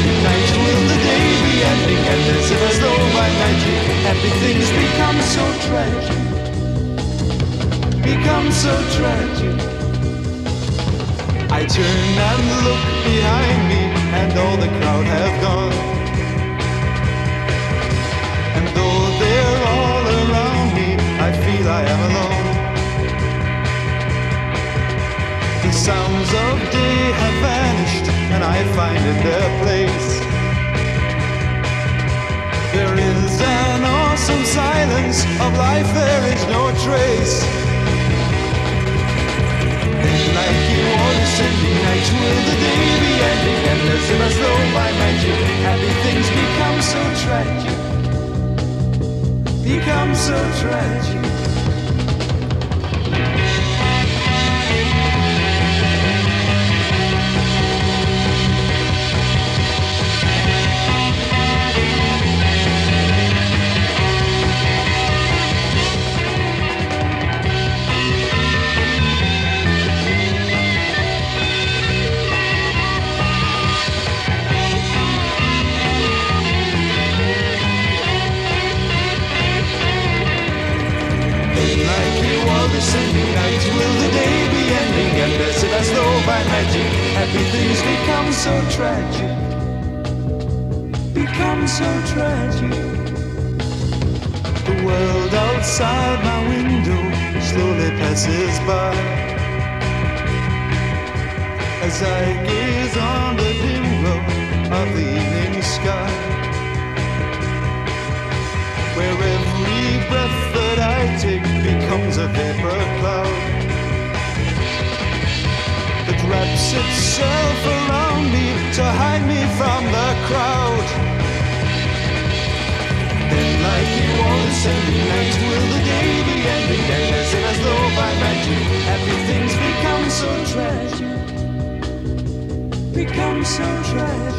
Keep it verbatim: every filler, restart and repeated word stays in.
ending night? Will the day be ending? And as if as though by magic, happy things become so tragic, become so tragic. I turn and look behind me, and all the crowd have gone. And though they're all around me, I feel I am alone. The sounds of day have vanished, and I find in their place there is an awesome silence of life, there is no trace. Like you all descending night, will the day be ending? And as if as though by magic, happy things become so tragic, become so tragic. Descending night, will the day be ending? And as if as though by magic, happy things become so tragic, become so tragic. The world outside my window slowly passes by as I gaze on the dim glow of the evening sky, where every breath that I take becomes a vapor cloud that wraps itself around me to hide me from the crowd. Then like you all descending night, will the day be ending? And as if as though by magic, happy things become so tragic, become so tragic.